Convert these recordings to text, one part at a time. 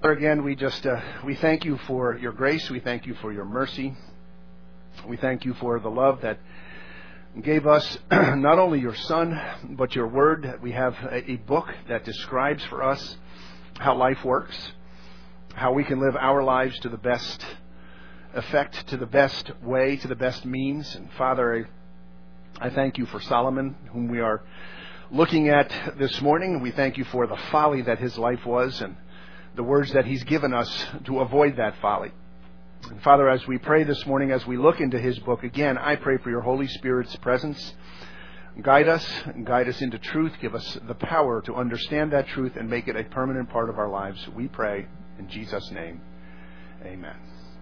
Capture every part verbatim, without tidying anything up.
Again, we just uh, we thank you for your grace. We thank you for your mercy. We thank you for the love that gave us not only your Son, but your Word. That we have a, a book that describes for us how life works, how we can live our lives to the best effect, to the best way, to the best means. And Father, I, I thank you for Solomon, whom we are looking at this morning. We thank you for the folly that his life was and the words that he's given us to avoid that folly. And Father, as we pray this morning, as we look into his book, again, I pray for your Holy Spirit's presence. Guide us, and guide us into truth. Give us the power to understand that truth and make it a permanent part of our lives. We pray in Jesus' name. Amen.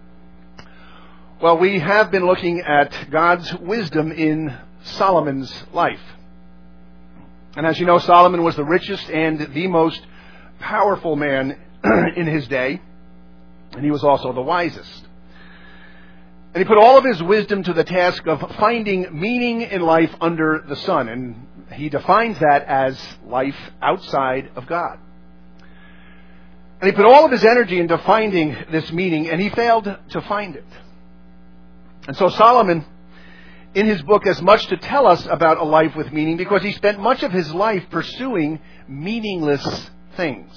Well, we have been looking at God's wisdom in Solomon's life. And as you know, Solomon was the richest and the most powerful man in his day, and he was also the wisest. And he put all of his wisdom to the task of finding meaning in life under the sun, and he defines that as life outside of God. And he put all of his energy into finding this meaning, and he failed to find it. And so Solomon, in his book, has much to tell us about a life with meaning, because he spent much of his life pursuing meaningless things.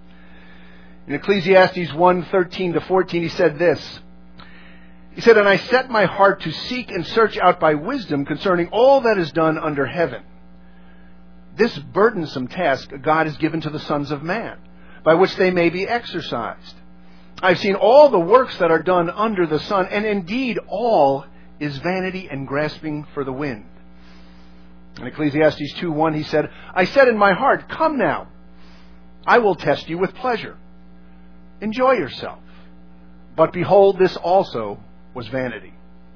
In Ecclesiastes one, thirteen to fourteen, he said this. He said, "And I set my heart to seek and search out by wisdom concerning all that is done under heaven. This burdensome task God has given to the sons of man, by which they may be exercised. I've seen all the works that are done under the sun, and indeed all is vanity and grasping for the wind." In Ecclesiastes two one, he said, "I said in my heart, come now, I will test you with pleasure. Enjoy yourself. But behold, this also was vanity."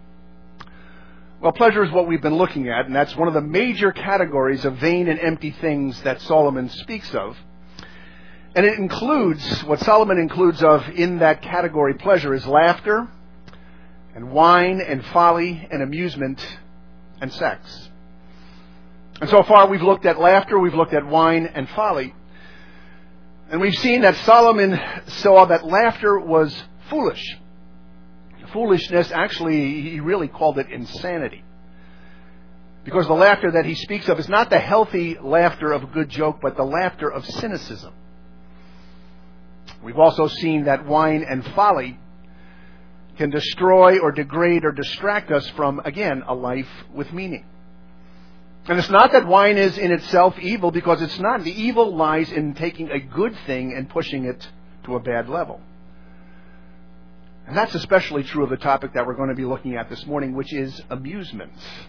Well, pleasure is what we've been looking at, and that's one of the major categories of vain and empty things that Solomon speaks of. And it includes, what Solomon includes of in that category, pleasure, is laughter, and wine, and folly, and amusement, and sex. And so far we've looked at laughter, we've looked at wine and folly. And we've seen that Solomon saw that laughter was foolish. Foolishness, actually, he really called it insanity. Because the laughter that he speaks of is not the healthy laughter of a good joke, but the laughter of cynicism. We've also seen that wine and folly can destroy or degrade or distract us from, again, a life with meaning. And it's not that wine is in itself evil, because it's not. The evil lies in taking a good thing and pushing it to a bad level. And that's especially true of the topic that we're going to be looking at this morning, which is amusement.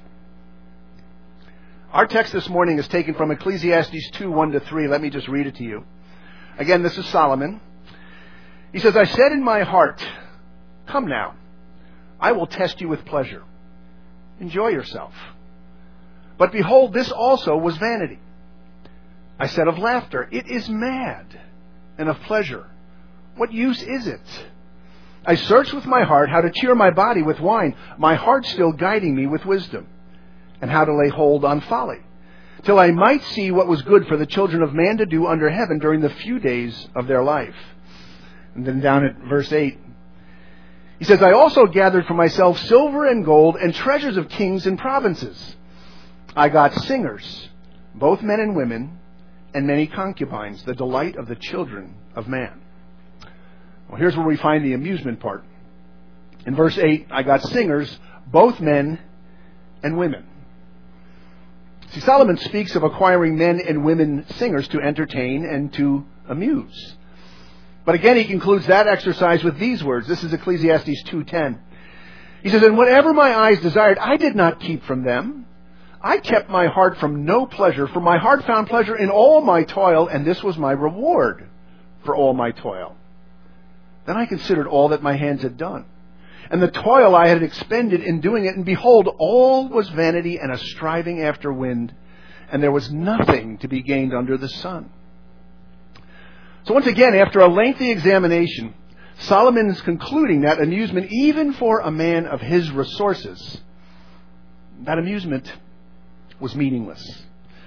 Our text this morning is taken from Ecclesiastes two, one to three. Let me just read it to you. Again, this is Solomon. He says, "I said in my heart, come now, I will test you with pleasure. Enjoy yourself. But behold, this also was vanity. I said of laughter, it is mad, and of pleasure, what use is it? I searched with my heart how to cheer my body with wine, my heart still guiding me with wisdom, and how to lay hold on folly, till I might see what was good for the children of man to do under heaven during the few days of their life." And then down at verse eight, he says, "I also gathered for myself silver and gold and treasures of kings and provinces. I got singers, both men and women, and many concubines, the delight of the children of man." Well, here's where we find the amusement part. In verse eight, I got singers, both men and women. See, Solomon speaks of acquiring men and women singers to entertain and to amuse. But again, he concludes that exercise with these words. This is Ecclesiastes two ten. He says, "And whatever my eyes desired, I did not keep from them. I kept my heart from no pleasure, for my heart found pleasure in all my toil, and this was my reward for all my toil. Then I considered all that my hands had done, and the toil I had expended in doing it, and behold, all was vanity and a striving after wind, and there was nothing to be gained under the sun." So once again, after a lengthy examination, Solomon is concluding that amusement, even for a man of his resources, that amusement was meaningless.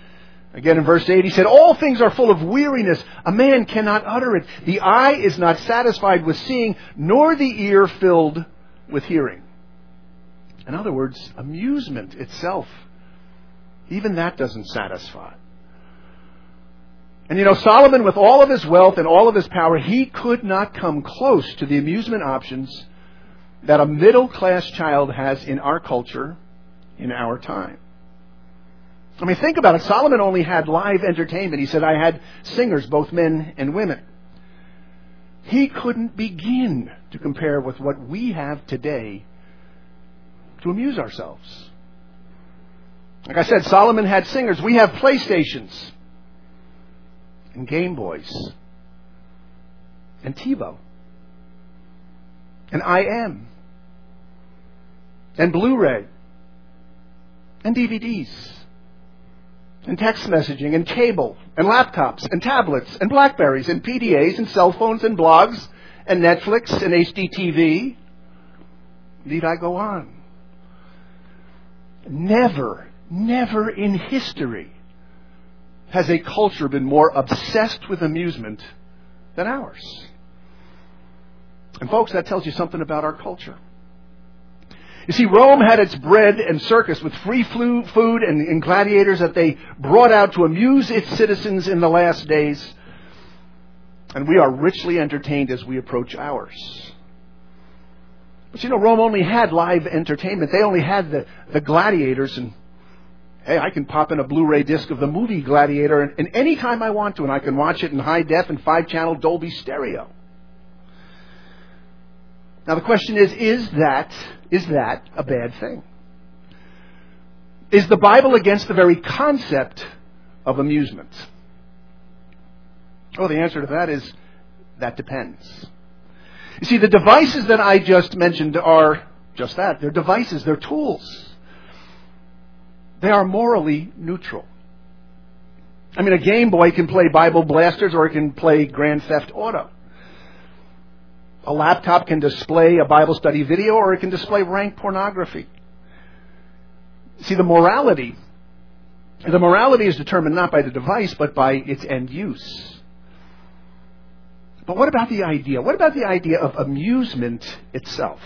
Again in verse eight, he said, all things are full of weariness. A man cannot utter it. The eye is not satisfied with seeing, nor the ear filled with hearing. In other words, amusement itself, even that doesn't satisfy. And you know, Solomon, with all of his wealth and all of his power, he could not come close to the amusement options that a middle-class child has in our culture, in our time. I mean, think about it. Solomon only had live entertainment. He said, I had singers, both men and women. He couldn't begin to compare with what we have today to amuse ourselves. Like I said, Solomon had singers. We have PlayStations and Game Boys and TiVo and I M and Blu-ray and D V Ds and text messaging and cable and laptops and tablets and Blackberries and P D As and cell phones and blogs and Netflix and H D T V. Need I go on? Never, never in history has a culture been more obsessed with amusement than ours. And folks, that tells you something about our culture. You see, Rome had its bread and circus with free food and, and gladiators that they brought out to amuse its citizens in the last days. And we are richly entertained as we approach ours. But you know, Rome only had live entertainment. They only had the, the gladiators. And hey, I can pop in a Blu-ray disc of the movie Gladiator and, and any time I want to, and I can watch it in high def and five-channel Dolby stereo. Now the question is, is that, is that a bad thing? Is the Bible against the very concept of amusement? Well, the answer to that is, that depends. You see, the devices that I just mentioned are just that. They're devices, they're tools. They are morally neutral. I mean, a Game Boy can play Bible Blasters or it can play Grand Theft Auto. A laptop can display a Bible study video or it can display rank pornography. See, the morality, the morality is determined not by the device, but by its end use. But what about the idea? What about the idea of amusement itself?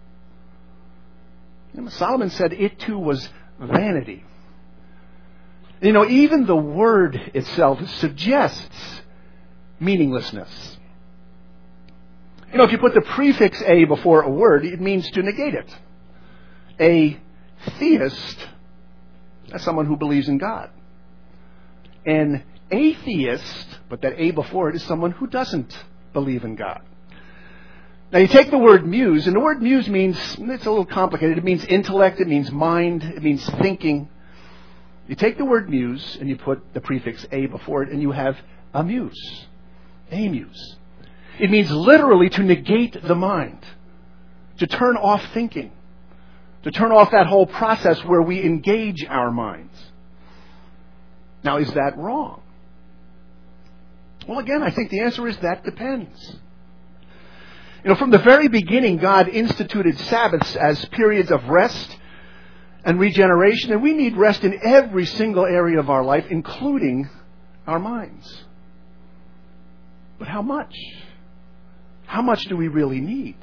You know, Solomon said it too was vanity. You know, even the word itself suggests meaninglessness. You know, if you put the prefix a before a word, it means to negate it. A theist, that's someone who believes in God. An atheist, but that a before it, is someone who doesn't believe in God. Now you take the word muse, and the word muse means, it's a little complicated, it means intellect, it means mind, it means thinking. You take the word muse and you put the prefix a before it and you have amuse. Amuse. It means literally to negate the mind, to turn off thinking, to turn off that whole process where we engage our minds. Now, is that wrong? Well, again, I think the answer is that depends. You know, from the very beginning, God instituted Sabbaths as periods of rest and regeneration, and we need rest in every single area of our life, including our minds. But how much? How much do we really need?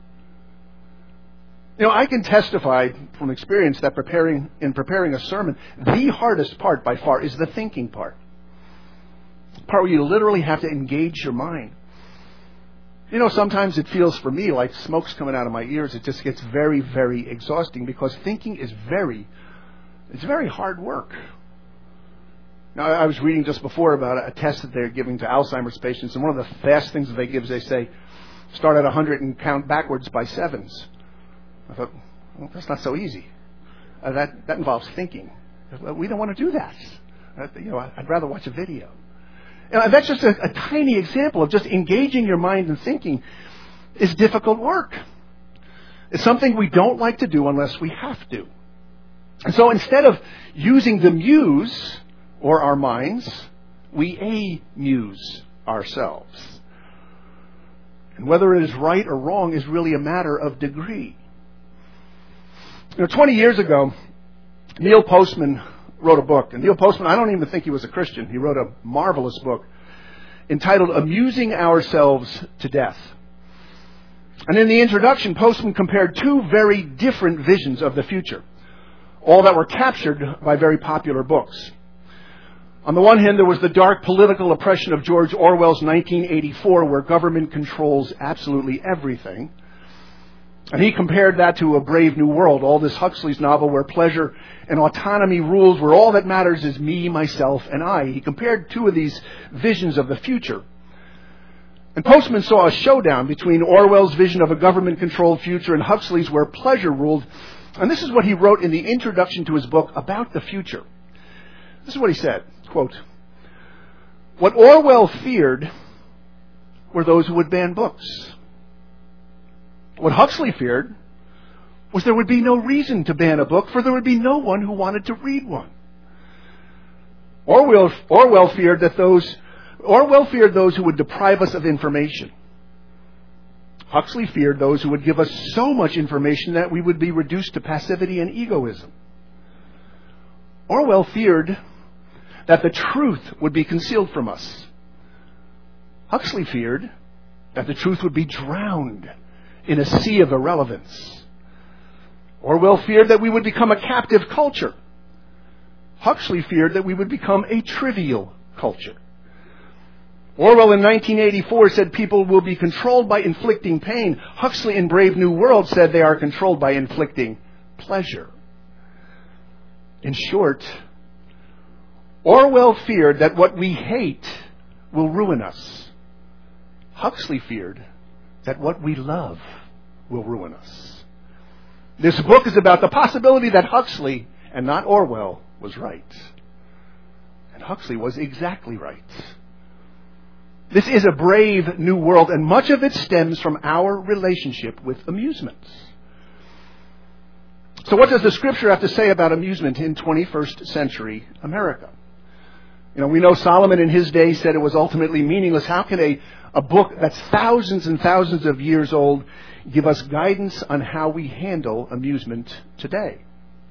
You know, I can testify from experience that preparing in preparing a sermon, the hardest part by far is the thinking part. The part where you literally have to engage your mind. You know, sometimes it feels for me like smoke's coming out of my ears. It just gets very, very exhausting because thinking is very, it's very hard work. Now, I was reading just before about a test that they're giving to Alzheimer's patients, and one of the fast things that they give is they say, start at one hundred and count backwards by sevens. I thought, well, that's not so easy. Uh, that, that involves thinking. We don't want to do that. Uh, you know, I'd rather watch a video. And that's just a, a tiny example of just engaging your mind and thinking is difficult work. It's something we don't like to do unless we have to. And so instead of using the muse or our minds, we amuse ourselves. And whether it is right or wrong is really a matter of degree. You know, twenty years ago, Neil Postman wrote a book. And Neil Postman, I don't even think he was a Christian. He wrote a marvelous book entitled Amusing Ourselves to Death. And in the introduction, Postman compared two very different visions of the future, all that were captured by very popular books. On the one hand, there was the dark political oppression of George Orwell's nineteen eighty-four, where government controls absolutely everything. And he compared that to A Brave New World, Aldous Huxley's novel, where pleasure and autonomy rules, where all that matters is me, myself, and I. He compared two of these visions of the future. And Postman saw a showdown between Orwell's vision of a government-controlled future and Huxley's, where pleasure ruled. And this is what he wrote in the introduction to his book about the future. This is what he said, quote, "What Orwell feared were those who would ban books. What Huxley feared was there would be no reason to ban a book, for there would be no one who wanted to read one. Orwell, Orwell feared that those Orwell feared those who would deprive us of information. Huxley feared those who would give us so much information that we would be reduced to passivity and egoism. Orwell feared that the truth would be concealed from us. Huxley feared that the truth would be drowned in a sea of irrelevance. Orwell feared that we would become a captive culture. Huxley feared that we would become a trivial culture. Orwell in nineteen eighty-four said people will be controlled by inflicting pain. Huxley in Brave New World said they are controlled by inflicting pleasure. In short, Orwell feared that what we hate will ruin us. Huxley feared that what we love will ruin us. This book is about the possibility that Huxley, and not Orwell, was right. And Huxley was exactly right. This is a brave new world, and much of it stems from our relationship with amusements. So what does the Scripture have to say about amusement in twenty-first century America? You know, we know Solomon in his day said it was ultimately meaningless. How can a, a book that's thousands and thousands of years old give us guidance on how we handle amusement today?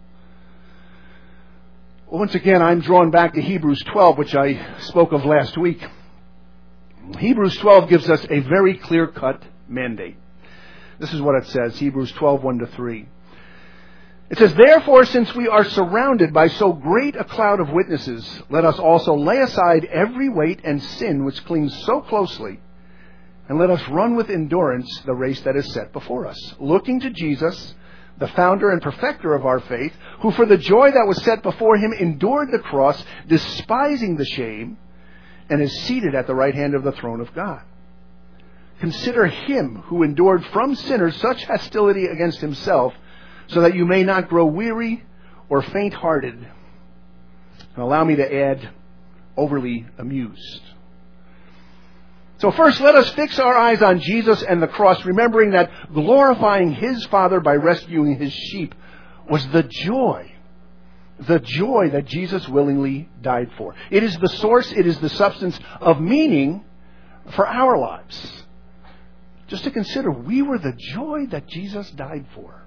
Well, once again, I'm drawn back to Hebrews twelve, which I spoke of last week. Hebrews twelve gives us a very clear-cut mandate. This is what it says, Hebrews twelve, one to three. It says, "Therefore, since we are surrounded by so great a cloud of witnesses, let us also lay aside every weight and sin which clings so closely, and let us run with endurance the race that is set before us, looking to Jesus, the founder and perfecter of our faith, who for the joy that was set before him endured the cross, despising the shame, and is seated at the right hand of the throne of God. Consider him who endured from sinners such hostility against himself, so that you may not grow weary or faint-hearted." And allow me to add, overly amused. So first, let us fix our eyes on Jesus and the cross, remembering that glorifying his Father by rescuing his sheep was the joy, the joy that Jesus willingly died for. It is the source, it is the substance of meaning for our lives. Just to consider, we were the joy that Jesus died for.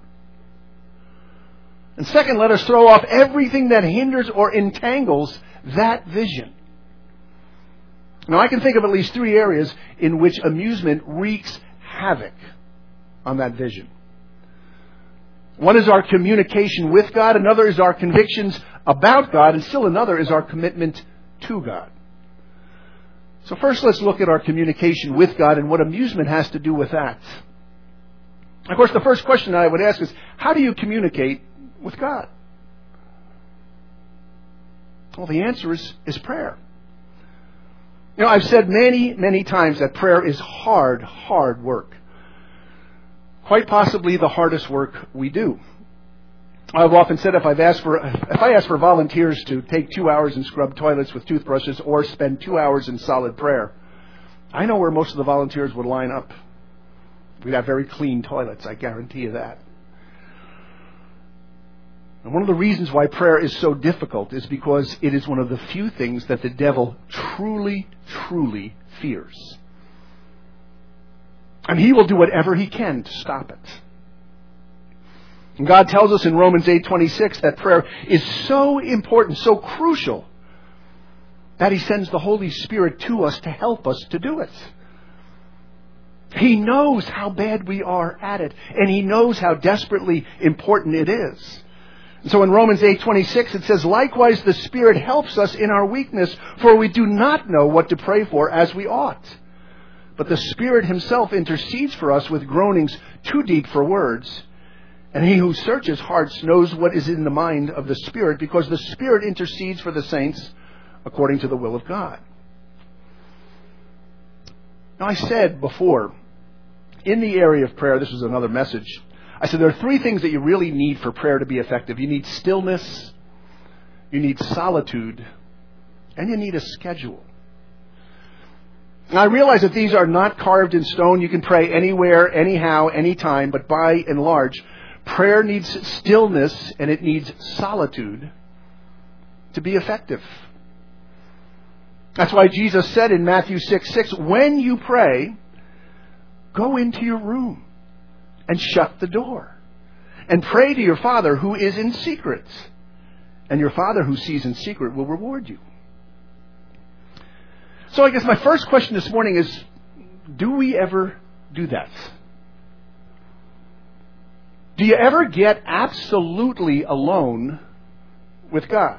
And second, let us throw off everything that hinders or entangles that vision. Now, I can think of at least three areas in which amusement wreaks havoc on that vision. One is our communication with God, another is our convictions about God, and still another is our commitment to God. So first, let's look at our communication with God and what amusement has to do with that. Of course, the first question I would ask is, how do you communicate with God? Well, the answer is, is prayer. You know, I've said many, many times that prayer is hard, hard work. Quite possibly the hardest work we do. I've often said if I've asked for if I ask for volunteers to take two hours and scrub toilets with toothbrushes or spend two hours in solid prayer, I know where most of the volunteers would line up. We'd have very clean toilets, I guarantee you that. And one of the reasons why prayer is so difficult is because it is one of the few things that the devil truly, truly fears. And he will do whatever he can to stop it. And God tells us in Romans eight twenty-six that prayer is so important, so crucial, that He sends the Holy Spirit to us to help us to do it. He knows how bad we are at it, and He knows how desperately important it is. So in Romans eight twenty-six it says, "Likewise the Spirit helps us in our weakness, for we do not know what to pray for as we ought. But the Spirit Himself intercedes for us with groanings too deep for words. And He who searches hearts knows what is in the mind of the Spirit, because the Spirit intercedes for the saints according to the will of God." Now, I said before, in the area of prayer, this was another message, I said there are three things that you really need for prayer to be effective. You need stillness, you need solitude, and you need a schedule. And I realize that these are not carved in stone. You can pray anywhere, anyhow, anytime, but by and large, prayer needs stillness and it needs solitude to be effective. That's why Jesus said in Matthew six six, "When you pray, go into your room and shut the door and pray to your Father who is in secret, and your Father who sees in secret will reward you." So I guess my first question this morning is, do we ever do that? Do you ever get absolutely alone with God?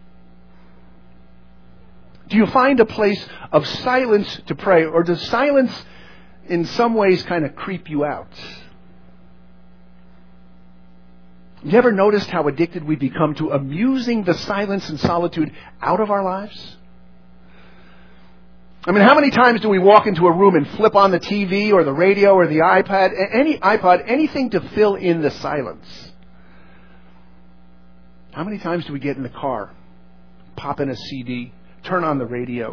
Do you find a place of silence to pray, or does silence in some ways kind of creep you out? You ever noticed how addicted we become to amusing the silence and solitude out of our lives? I mean, how many times do we walk into a room and flip on the T V or the radio or the iPad, any iPod, anything to fill in the silence? How many times do we get in the car, pop in a C D, turn on the radio?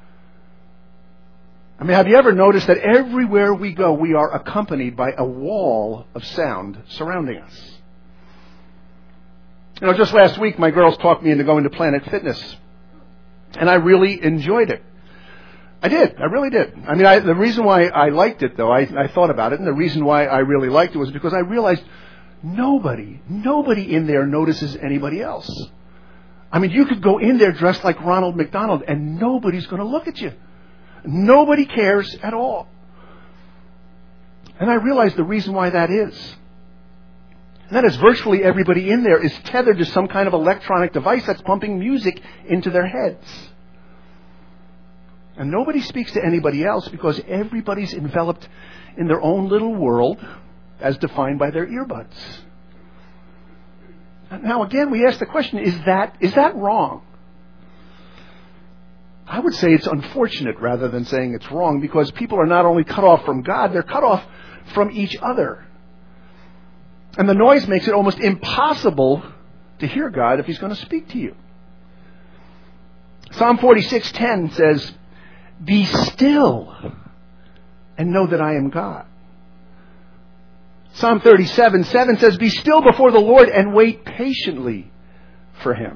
I mean, have you ever noticed that everywhere we go, we are accompanied by a wall of sound surrounding us? You know, just last week, my girls talked me into going to Planet Fitness, and I really enjoyed it. I did. I really did. I mean, I, the reason why I liked it, though, I, I thought about it, and the reason why I really liked it was because I realized nobody, nobody in there notices anybody else. I mean, you could go in there dressed like Ronald McDonald, and nobody's going to look at you. Nobody cares at all. And I realized the reason why that is. And that is virtually everybody in there is tethered to some kind of electronic device that's pumping music into their heads. And nobody speaks to anybody else because everybody's enveloped in their own little world as defined by their earbuds. Now again, we ask the question, is that is that wrong? I would say it's unfortunate rather than saying it's wrong, because people are not only cut off from God, they're cut off from each other. And the noise makes it almost impossible to hear God if He's going to speak to you. Psalm forty-six ten says, "Be still and know that I am God." Psalm thirty-seven seven says, "Be still before the Lord and wait patiently for Him."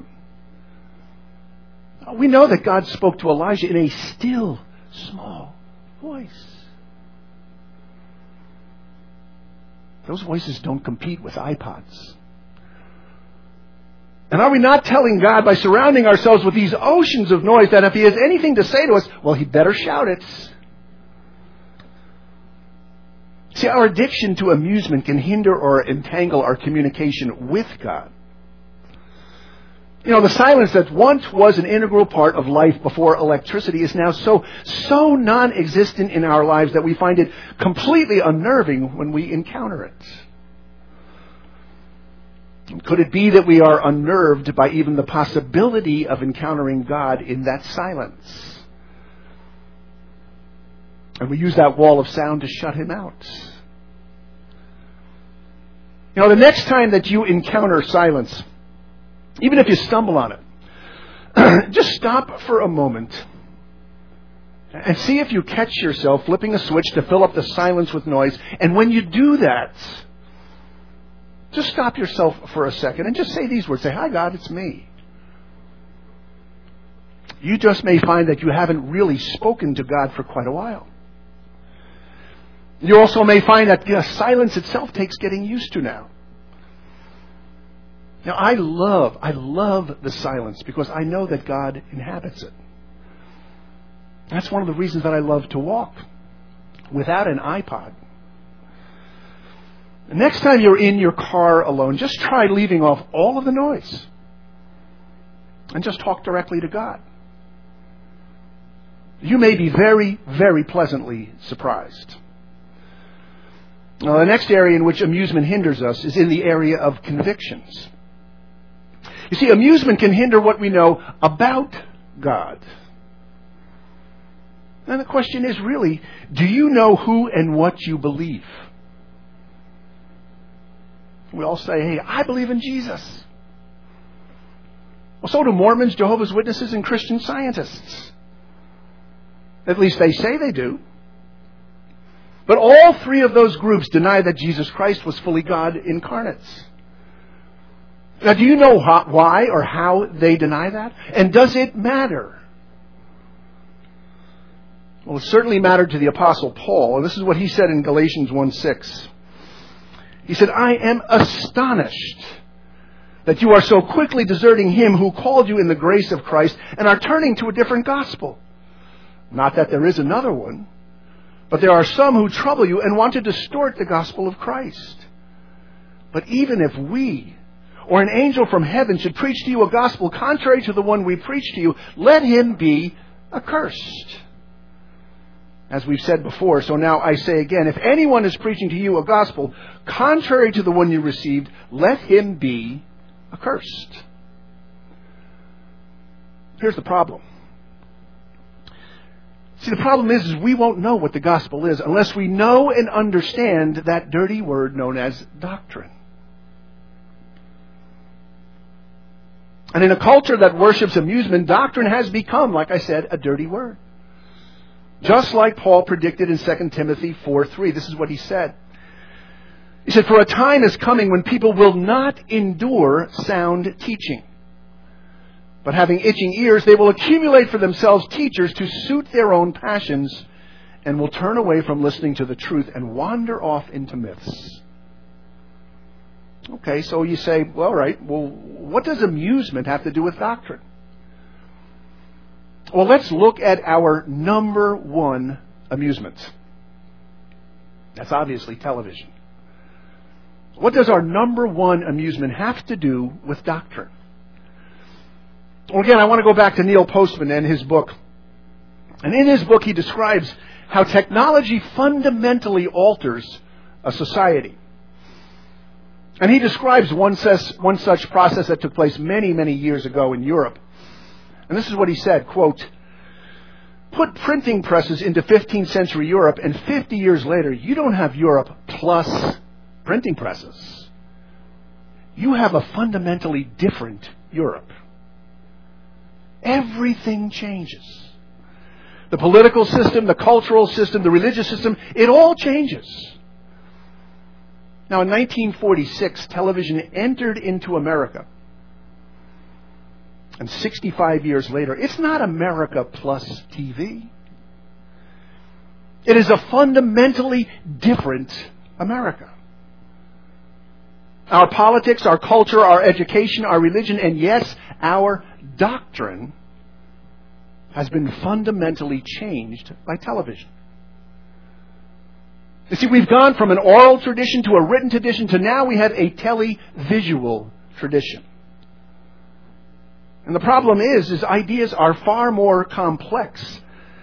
We know that God spoke to Elijah in a still, small voice. Those voices don't compete with iPods. And are we not telling God by surrounding ourselves with these oceans of noise that if He has anything to say to us, well, He better shout it? See, our addiction to amusement can hinder or entangle our communication with God. You know, the silence that once was an integral part of life before electricity is now so, so non-existent in our lives that we find it completely unnerving when we encounter it. Could it be that we are unnerved by even the possibility of encountering God in that silence? And we use that wall of sound to shut Him out. You know, the next time that you encounter silence, even if you stumble on it, just stop for a moment and see if you catch yourself flipping a switch to fill up the silence with noise. And when you do that, just stop yourself for a second and just say these words. Say, "Hi, God, it's me." You just may find that you haven't really spoken to God for quite a while. You also may find that you know, silence itself takes getting used to now. Now, I love, I love the silence because I know that God inhabits it. That's one of the reasons that I love to walk without an iPod. The next time you're in your car alone, just try leaving off all of the noise and just talk directly to God. You may be very, very pleasantly surprised. Now, the next area in which amusement hinders us is in the area of convictions. You see, amusement can hinder what we know about God. And the question is really, do you know who and what you believe? We all say, hey, I believe in Jesus. Well, so do Mormons, Jehovah's Witnesses, and Christian Scientists. At least they say they do. But all three of those groups deny that Jesus Christ was fully God incarnate. Now, do you know how, why or how they deny that? And does it matter? Well, it certainly mattered to the Apostle Paul. And this is what he said in Galatians one six. He said, I am astonished that you are so quickly deserting him who called you in the grace of Christ and are turning to a different gospel. Not that there is another one, but there are some who trouble you and want to distort the gospel of Christ. But even if we or an angel from heaven should preach to you a gospel contrary to the one we preach to you, let him be accursed. As we've said before, so now I say again, if anyone is preaching to you a gospel contrary to the one you received, let him be accursed. Here's the problem. See, the problem is, is we won't know what the gospel is unless we know and understand that dirty word known as doctrine. And in a culture that worships amusement, doctrine has become, like I said, a dirty word. Just like Paul predicted in Second Timothy four three. This is what he said. He said, for a time is coming when people will not endure sound teaching. But having itching ears, they will accumulate for themselves teachers to suit their own passions and will turn away from listening to the truth and wander off into myths. Okay, so you say, well, all right, well, what does amusement have to do with doctrine? Well, let's look at our number one amusement. That's obviously television. What does our number one amusement have to do with doctrine? Well, again, I want to go back to Neil Postman and his book. And in his book, he describes how technology fundamentally alters a society. And he describes one such, one such process that took place many, many years ago in Europe. And this is what he said, quote, put printing presses into fifteenth century Europe, and fifty years later, you don't have Europe plus printing presses. You have a fundamentally different Europe. Everything changes. The political system, the cultural system, the religious system, it all changes. Now, in nineteen forty-six, television entered into America. And sixty-five years later, it's not America plus T V. It is a fundamentally different America. Our politics, our culture, our education, our religion, and yes, our doctrine has been fundamentally changed by television. You see, we've gone from an oral tradition to a written tradition to now we have a televisual tradition. And the problem is, is ideas are far more complex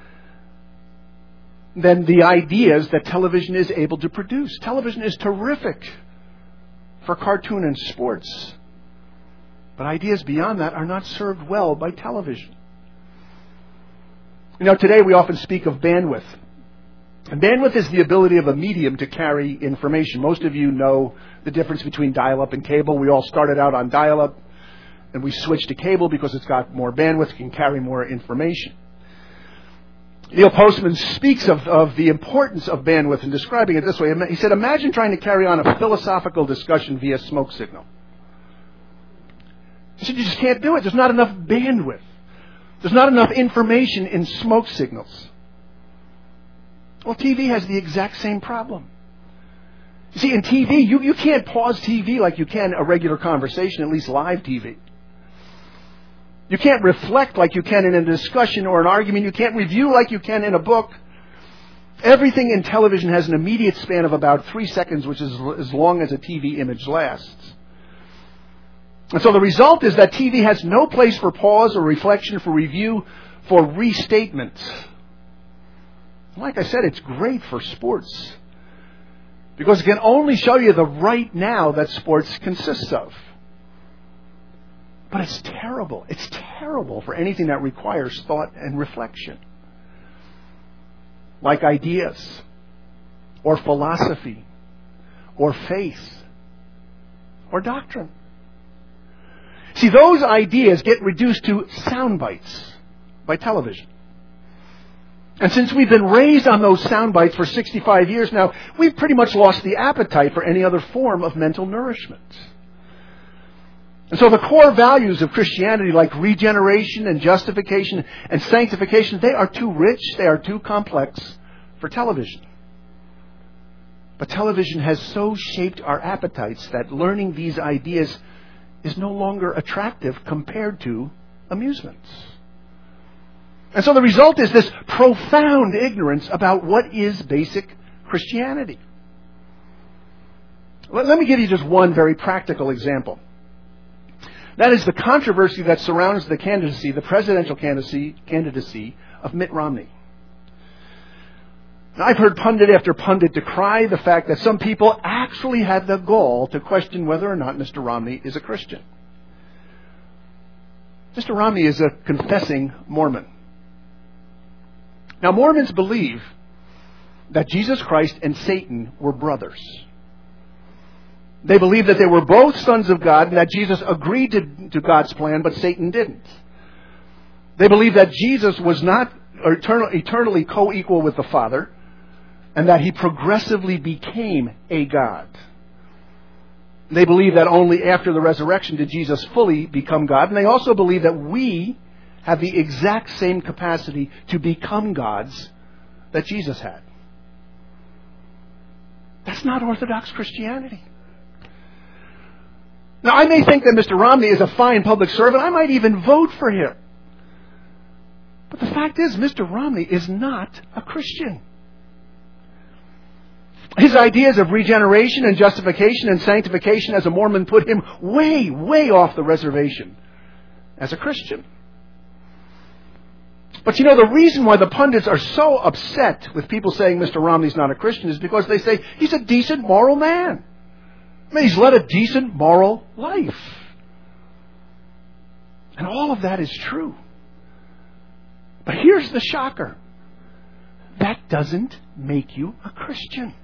than the ideas that television is able to produce. Television is terrific for cartoon and sports. But ideas beyond that are not served well by television. You know, today we often speak of bandwidth. And bandwidth is the ability of a medium to carry information. Most of you know the difference between dial-up and cable. We all started out on dial-up, and we switched to cable because it's got more bandwidth, can carry more information. Neil Postman speaks of, of the importance of bandwidth in describing it this way. He said, imagine trying to carry on a philosophical discussion via smoke signal. He said, you just can't do it. There's not enough bandwidth. There's not enough information in smoke signals. Well, T V has the exact same problem. You see, in T V, you, you can't pause T V like you can a regular conversation, at least live T V. You can't reflect like you can in a discussion or an argument. You can't review like you can in a book. Everything in television has an immediate span of about three seconds, which is as long as a T V image lasts. And so the result is that T V has no place for pause or reflection, for review, for restatement. Like I said, it's great for sports, because it can only show you the right now that sports consists of. But it's terrible. It's terrible for anything that requires thought and reflection. Like ideas, or philosophy, or faith, or doctrine. See, those ideas get reduced to sound bites by television. And since we've been raised on those sound bites for sixty-five years now, we've pretty much lost the appetite for any other form of mental nourishment. And so the core values of Christianity, like regeneration and justification and sanctification, they are too rich, they are too complex for television. But television has so shaped our appetites that learning these ideas is no longer attractive compared to amusements. And so the result is this profound ignorance about what is basic Christianity. Let me give you just one very practical example. That is the controversy that surrounds the candidacy, the presidential candidacy, candidacy of Mitt Romney. Now, I've heard pundit after pundit decry the fact that some people actually had the gall to question whether or not Mister Romney is a Christian. Mister Romney is a confessing Mormon. Now, Mormons believe that Jesus Christ and Satan were brothers. They believe that they were both sons of God and that Jesus agreed to, to God's plan, but Satan didn't. They believe that Jesus was not eternal, eternally co-equal with the Father, and that he progressively became a God. They believe that only after the resurrection did Jesus fully become God, and they also believe that we have the exact same capacity to become gods that Jesus had. That's not Orthodox Christianity. Now, I may think that Mister Romney is a fine public servant. I might even vote for him. But the fact is, Mister Romney is not a Christian. His ideas of regeneration and justification and sanctification as a Mormon put him way, way off the reservation as a Christian. But you know, the reason why the pundits are so upset with people saying Mister Romney's not a Christian is because they say he's a decent moral man. I mean, he's led a decent moral life. And all of that is true. But here's the shocker. That doesn't make you a Christian.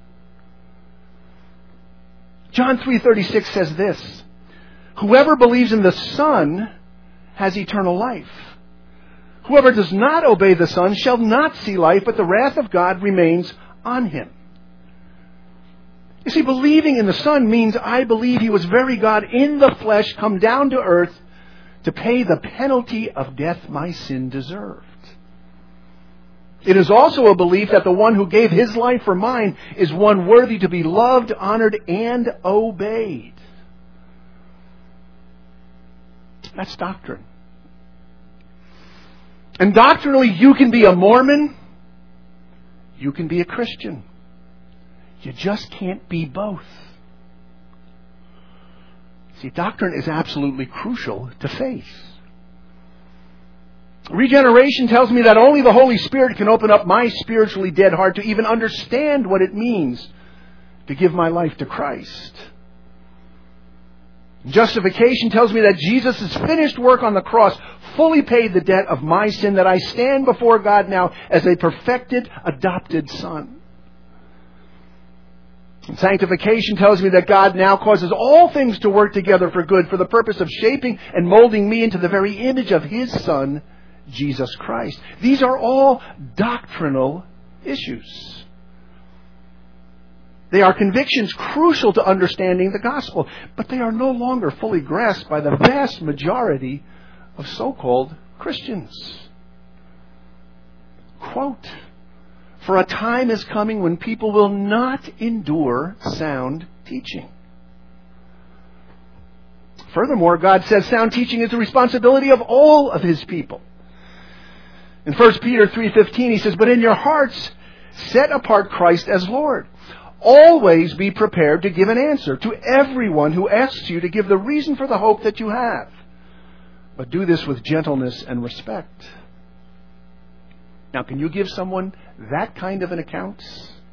John three thirty-six says this: whoever believes in the Son has eternal life. Whoever does not obey the Son shall not see life, but the wrath of God remains on him. You see, believing in the Son means I believe he was very God in the flesh, come down to earth to pay the penalty of death my sin deserved. It is also a belief that the one who gave his life for mine is one worthy to be loved, honored, and obeyed. That's doctrine. And doctrinally, you can be a Mormon, you can be a Christian. You just can't be both. See, doctrine is absolutely crucial to faith. Regeneration tells me that only the Holy Spirit can open up my spiritually dead heart to even understand what it means to give my life to Christ. Justification tells me that Jesus' finished work on the cross fully paid the debt of my sin, that I stand before God now as a perfected, adopted son. And sanctification tells me that God now causes all things to work together for good for the purpose of shaping and molding me into the very image of His Son, Jesus Christ. These are all doctrinal issues. They are convictions crucial to understanding the gospel, but they are no longer fully grasped by the vast majority of so-called Christians. Quote For a time is coming when people will not endure sound teaching. Furthermore, God says sound teaching is the responsibility of all of His people. In First Peter three fifteen, he says, "But in your hearts set apart Christ as Lord. Always be prepared to give an answer to everyone who asks you to give the reason for the hope that you have. But do this with gentleness and respect." Now, can you give someone that kind of an account?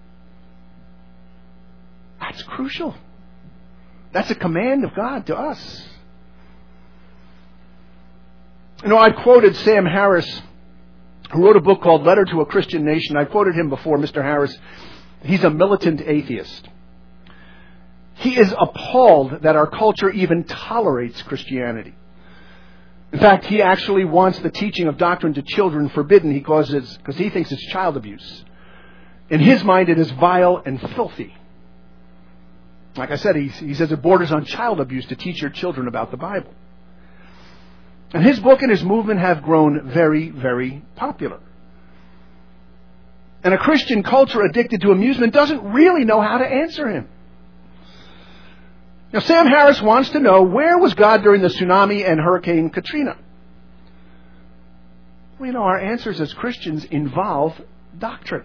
That's crucial. That's a command of God to us. You know, I've quoted Sam Harris, who wrote a book called Letter to a Christian Nation. I've quoted him before, Mister Harris. He's a militant atheist. He is appalled that our culture even tolerates Christianity. In fact, he actually wants the teaching of doctrine to children forbidden because it's, because he thinks it's child abuse. In his mind, it is vile and filthy. Like I said, he, he says it borders on child abuse to teach your children about the Bible. And his book and his movement have grown very, very popular. And a Christian culture addicted to amusement doesn't really know how to answer him. Now, Sam Harris wants to know, where was God during the tsunami and Hurricane Katrina? Well, you know, our answers as Christians involve doctrine.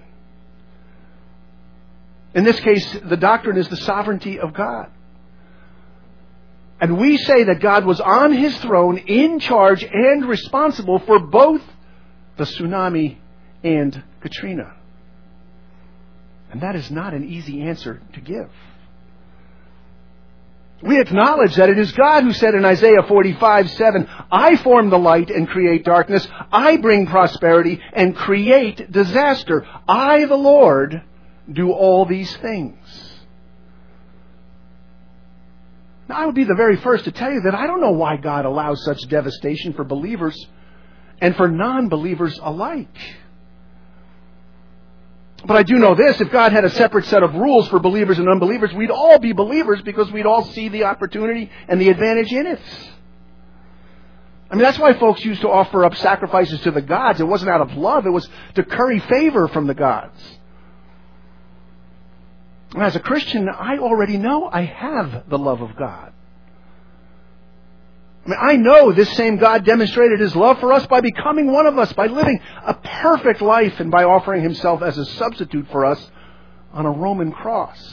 In this case, the doctrine is the sovereignty of God. And we say that God was on His throne, in charge and responsible for both the tsunami and Katrina. And that is not an easy answer to give. We acknowledge that it is God who said in Isaiah forty-five seven, "I form the light and create darkness. I bring prosperity and create disaster. I, the Lord, do all these things." Now, I would be the very first to tell you that I don't know why God allows such devastation for believers and for non-believers alike. But I do know this: if God had a separate set of rules for believers and unbelievers, we'd all be believers because we'd all see the opportunity and the advantage in it. I mean, that's why folks used to offer up sacrifices to the gods. It wasn't out of love. It was to curry favor from the gods. And as a Christian, I already know I have the love of God. I mean, I know this same God demonstrated His love for us by becoming one of us, by living a perfect life, and by offering Himself as a substitute for us on a Roman cross.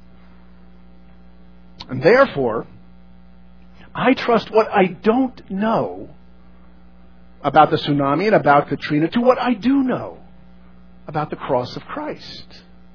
And therefore, I trust what I don't know about the tsunami and about Katrina to what I do know about the cross of Christ.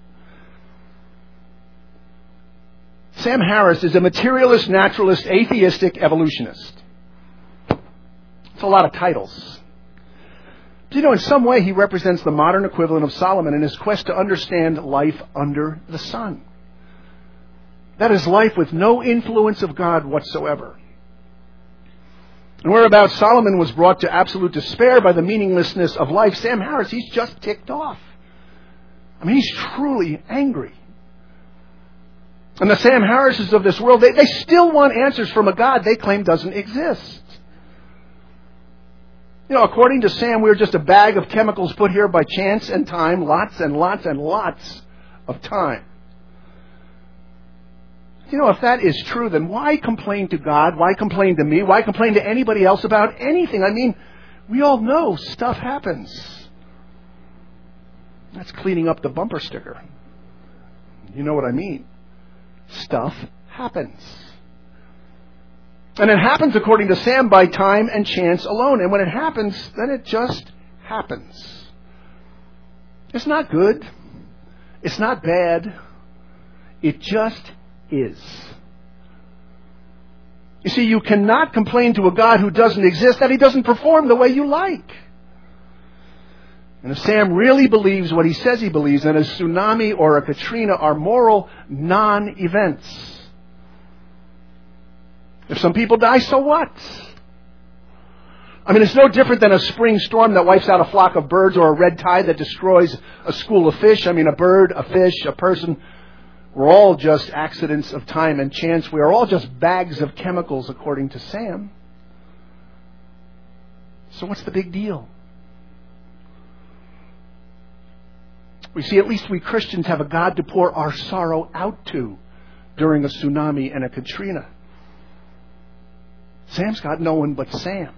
Sam Harris is a materialist, naturalist, atheistic evolutionist. It's a lot of titles. But you know, in some way, he represents the modern equivalent of Solomon in his quest to understand life under the sun. That is life with no influence of God whatsoever. And whereabouts Solomon was brought to absolute despair by the meaninglessness of life, Sam Harris, he's just ticked off. I mean, he's truly angry. And the Sam Harrises of this world, they, they still want answers from a God they claim doesn't exist. You know, according to Sam, we're just a bag of chemicals put here by chance and time, lots and lots and lots of time. You know, if that is true, then why complain to God? Why complain to me? Why complain to anybody else about anything? I mean, we all know stuff happens. That's cleaning up the bumper sticker. You know what I mean. Stuff happens. And it happens, according to Sam, by time and chance alone. And when it happens, then it just happens. It's not good. It's not bad. It just is. You see, you cannot complain to a God who doesn't exist that He doesn't perform the way you like. And if Sam really believes what he says he believes, then a tsunami or a Katrina are moral non-events. If some people die, so what? I mean, it's no different than a spring storm that wipes out a flock of birds or a red tide that destroys a school of fish. I mean, a bird, a fish, a person. We're all just accidents of time and chance. We are all just bags of chemicals, according to Sam. So what's the big deal? We see at least we Christians have a God to pour our sorrow out to during a tsunami and a Katrina. Sam's got no one but Sam.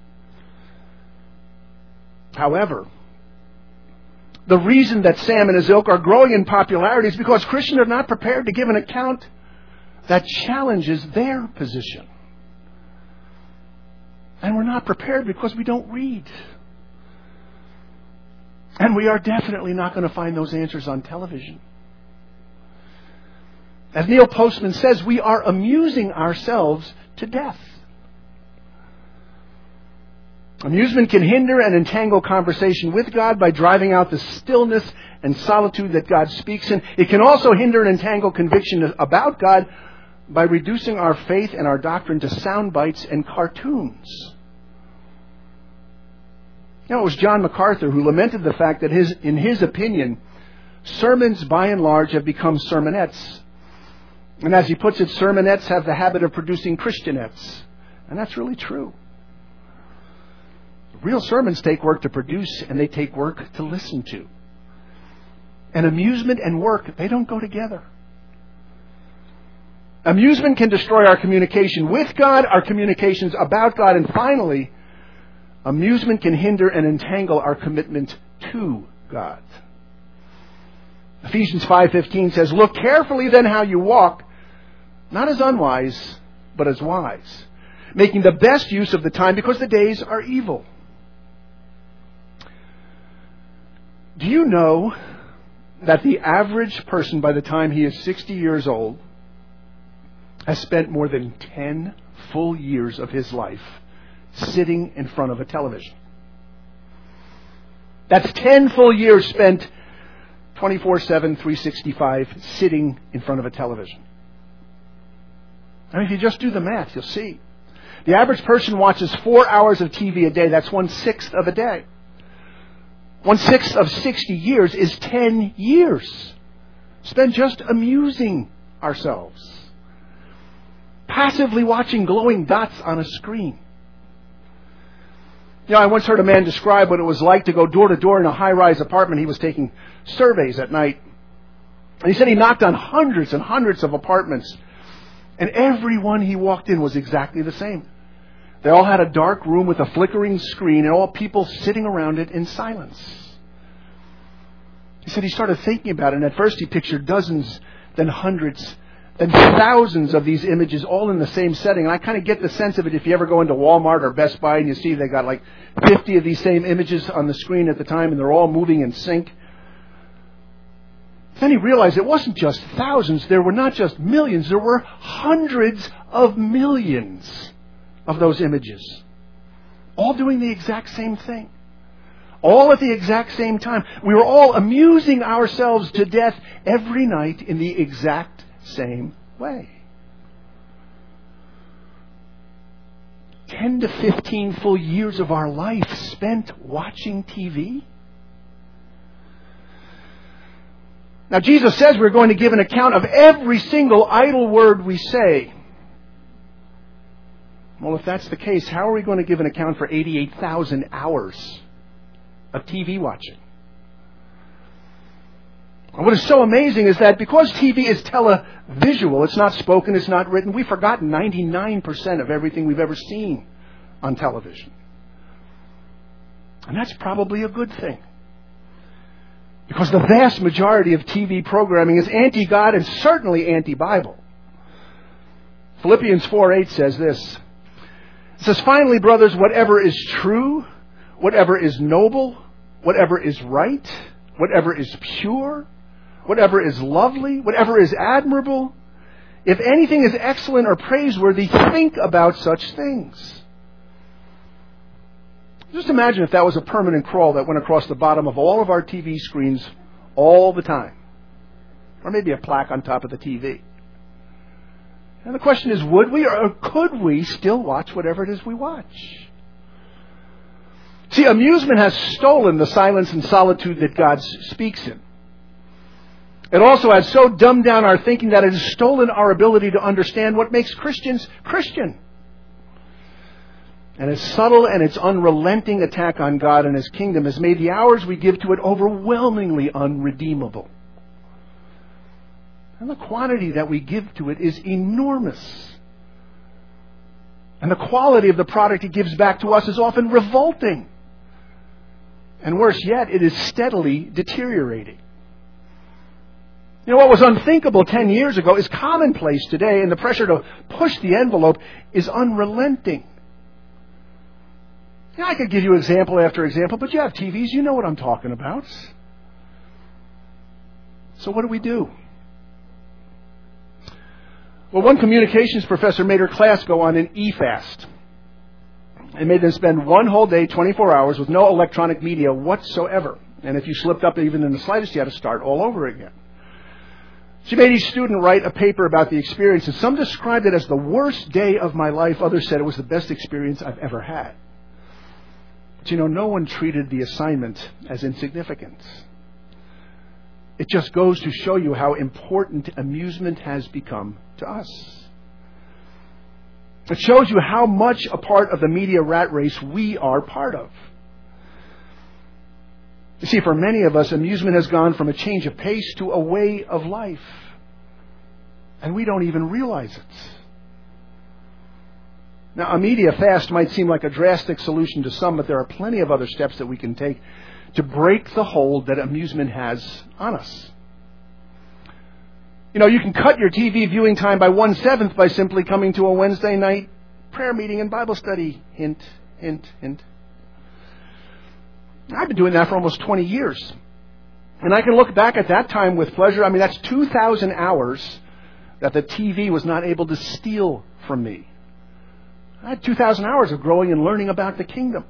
However, the reason that Sam and his ilk are growing in popularity is because Christians are not prepared to give an account that challenges their position. And we're not prepared because we don't read. And we are definitely not going to find those answers on television. As Neil Postman says, we are amusing ourselves to death. Amusement can hinder and entangle conversation with God by driving out the stillness and solitude that God speaks in. It can also hinder and entangle conviction about God by reducing our faith and our doctrine to sound bites and cartoons. You know, it was John MacArthur who lamented the fact that his, in his opinion, sermons by and large have become sermonettes. And as he puts it, sermonettes have the habit of producing Christianettes. And that's really true. Real sermons take work to produce, and they take work to listen to. And amusement and work, they don't go together. Amusement can destroy our communication with God, our communications about God, and finally, amusement can hinder and entangle our commitment to God. Ephesians five fifteen says, "Look carefully then how you walk, not as unwise, but as wise, making the best use of the time because the days are evil." Do you know that the average person by the time he is sixty years old has spent more than ten full years of his life sitting in front of a television? That's ten full years spent twenty-four seven, three sixty-five sitting in front of a television. I mean, if you just do the math, you'll see. The average person watches four hours of T V a day. That's one-sixth of a day. One-sixth of sixty years is ten years spent just amusing ourselves, passively watching glowing dots on a screen. You know, I once heard a man describe what it was like to go door to door in a high-rise apartment. He was taking surveys at night. And he said he knocked on hundreds and hundreds of apartments. And every one he walked in was exactly the same. They all had a dark room with a flickering screen and all people sitting around it in silence. He said he started thinking about it, and at first he pictured dozens, then hundreds, then thousands of these images all in the same setting. And I kind of get the sense of it if you ever go into Walmart or Best Buy and you see they got like fifty of these same images on the screen at the time and they're all moving in sync. Then he realized it wasn't just thousands, there were not just millions, there were hundreds of millions of those images, all doing the exact same thing, all at the exact same time. We were all amusing ourselves to death every night in the exact same way. Ten to fifteen full years of our life spent watching T V. Now, Jesus says we're going to give an account of every single idle word we say. Well, if that's the case, how are we going to give an account for eighty-eight thousand hours of T V watching? And what is so amazing is that because T V is televisual, it's not spoken, it's not written, we've forgotten ninety-nine percent of everything we've ever seen on television. And that's probably a good thing. Because the vast majority of T V programming is anti-God and certainly anti-Bible. Philippians four eight says this. It says, "Finally, brothers, whatever is true, whatever is noble, whatever is right, whatever is pure, whatever is lovely, whatever is admirable, if anything is excellent or praiseworthy, think about such things." Just imagine if that was a permanent crawl that went across the bottom of all of our T V screens all the time. Or maybe a plaque on top of the T V. And the question is, would we or could we still watch whatever it is we watch? See, amusement has stolen the silence and solitude that God speaks in. It also has so dumbed down our thinking that it has stolen our ability to understand what makes Christians Christian. And its subtle and its unrelenting attack on God and His kingdom has made the hours we give to it overwhelmingly unredeemable. And the quantity that we give to it is enormous. And the quality of the product it gives back to us is often revolting. And worse yet, it is steadily deteriorating. You know, what was unthinkable ten years ago is commonplace today, and the pressure to push the envelope is unrelenting. You know, I could give you example after example, but you have T Vs, you know what I'm talking about. So what do we do? Well, one communications professor made her class go on an e-fast. It made them spend one whole day, twenty-four hours, with no electronic media whatsoever. And if you slipped up even in the slightest, you had to start all over again. She made each student write a paper about the experience, and some described it as the worst day of my life. Others said it was the best experience I've ever had. But you know, no one treated the assignment as insignificant. It just goes to show you how important amusement has become to us. It shows you how much a part of the media rat race we are part of. You see, for many of us, amusement has gone from a change of pace to a way of life. And we don't even realize it. Now, a media fast might seem like a drastic solution to some, but there are plenty of other steps that we can take to break the hold that amusement has on us. You know, you can cut your T V viewing time by one-seventh by simply coming to a Wednesday night prayer meeting and Bible study. Hint, hint, hint. I've been doing that for almost twenty years. And I can look back at that time with pleasure. I mean, that's two thousand hours that the T V was not able to steal from me. I had two thousand hours of growing and learning about the kingdom.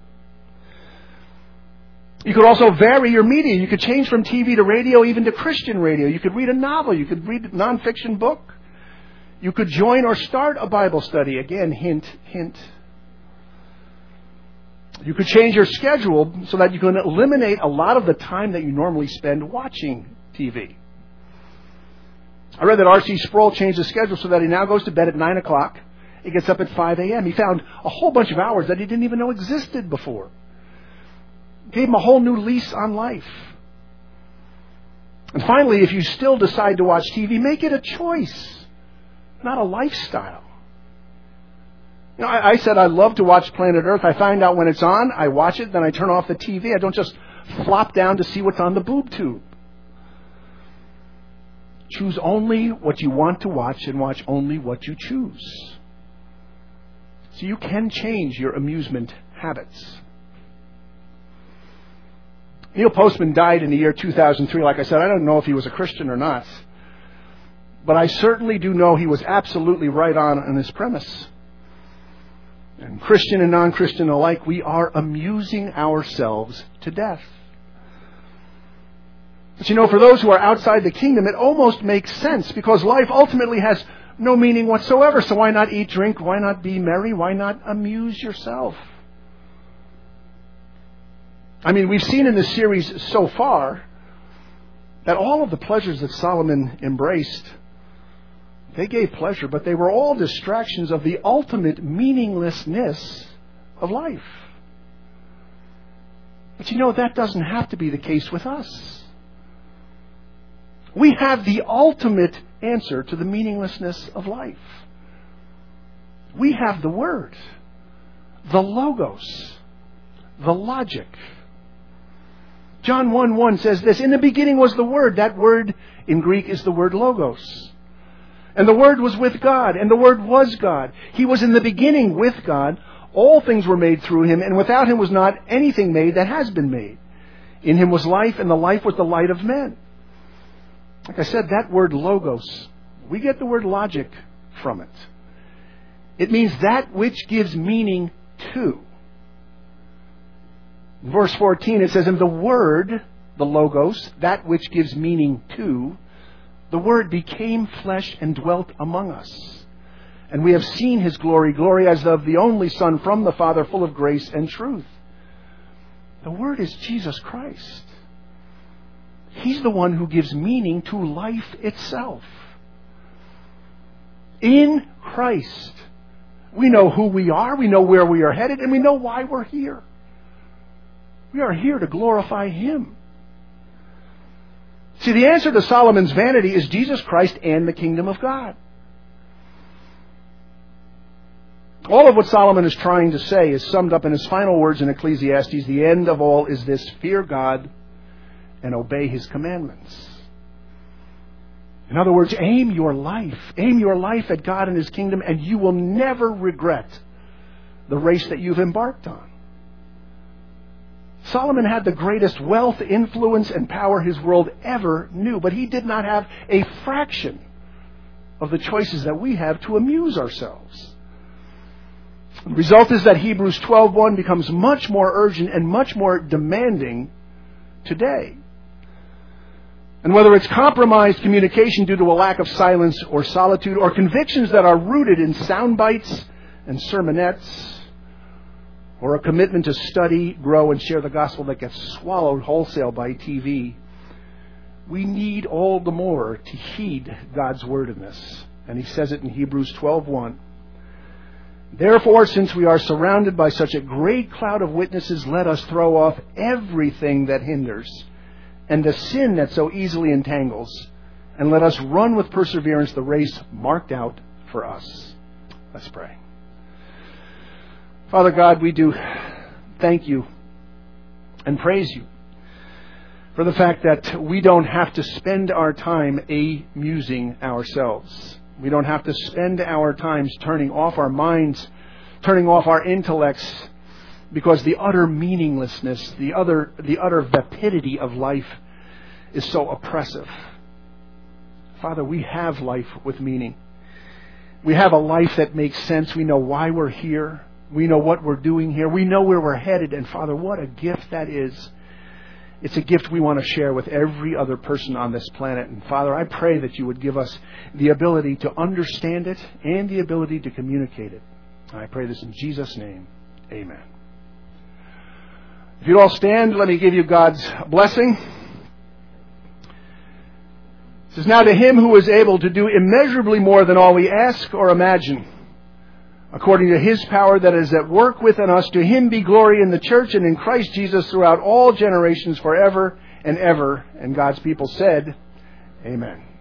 You could also vary your media. You could change from T V to radio, even to Christian radio. You could read a novel. You could read a nonfiction book. You could join or start a Bible study. Again, hint, hint. You could change your schedule so that you can eliminate a lot of the time that you normally spend watching T V. I read that R C Sproul changed his schedule so that he now goes to bed at nine o'clock. He gets up at five a.m. He found a whole bunch of hours that he didn't even know existed before. Gave him a whole new lease on life. And finally, if you still decide to watch T V, make it a choice, not a lifestyle. You know, I, I said I love to watch Planet Earth. I find out when it's on, I watch it, then I turn off the T V. I don't just flop down to see what's on the boob tube. Choose only what you want to watch and watch only what you choose. So you can change your amusement habits. Neil Postman died in the year two thousand three. Like I said, I don't know if he was a Christian or not. But I certainly do know he was absolutely right on on his premise. And Christian and non-Christian alike, we are amusing ourselves to death. But you know, for those who are outside the kingdom, it almost makes sense because life ultimately has no meaning whatsoever. So why not eat, drink? Why not be merry? Why not amuse yourself? I mean, we've seen in this series so far that all of the pleasures that Solomon embraced, they gave pleasure, but they were all distractions of the ultimate meaninglessness of life. But you know, that doesn't have to be the case with us. We have the ultimate answer to the meaninglessness of life. We have the Word, the Logos, the logic. John one one says this, in the beginning was the Word. That word in Greek is the word Logos. And the Word was with God, and the Word was God. He was in the beginning with God. All things were made through Him, and without Him was not anything made that has been made. In Him was life, and the life was the light of men. Like I said, that word Logos, we get the word logic from it. It means that which gives meaning to. In verse fourteen, it says, and the Word, the Logos, that which gives meaning to, the Word became flesh and dwelt among us. And we have seen His glory, glory as of the only Son from the Father, full of grace and truth. The Word is Jesus Christ. He's the one who gives meaning to life itself. In Christ, We know who we are, we know where we are headed, and we know why we're here. We are here to glorify Him. See, the answer to Solomon's vanity is Jesus Christ and the kingdom of God. All of what Solomon is trying to say is summed up in his final words in Ecclesiastes. The end of all is this: fear God and obey His commandments. In other words, aim your life. Aim your life at God and His kingdom, and you will never regret the race that you've embarked on. Solomon had the greatest wealth, influence, and power his world ever knew, but he did not have a fraction of the choices that we have to amuse ourselves. The result is that Hebrews twelve one becomes much more urgent and much more demanding today. And whether it's compromised communication due to a lack of silence or solitude, or convictions that are rooted in sound bites and sermonettes, or a commitment to study, grow, and share the gospel that gets swallowed wholesale by T V, we need all the more to heed God's word in this. And He says it in Hebrews twelve one. Therefore, since we are surrounded by such a great cloud of witnesses, let us throw off everything that hinders and the sin that so easily entangles, and let us run with perseverance the race marked out for us. Let's pray. Father God, we do thank You and praise You for the fact that we don't have to spend our time amusing ourselves. We don't have to spend our times turning off our minds, turning off our intellects, because the utter meaninglessness, the utter, the utter vapidity of life is so oppressive. Father, we have life with meaning. We have a life that makes sense. We know why we're here. We know what we're doing here. We know where we're headed. And Father, what a gift that is. It's a gift we want to share with every other person on this planet. And Father, I pray that You would give us the ability to understand it and the ability to communicate it. I pray this in Jesus' name. Amen. If you'd all stand, let me give you God's blessing. It says, now to Him who is able to do immeasurably more than all we ask or imagine, according to His power that is at work within us, to Him be glory in the church and in Christ Jesus throughout all generations, forever and ever. And God's people said, Amen.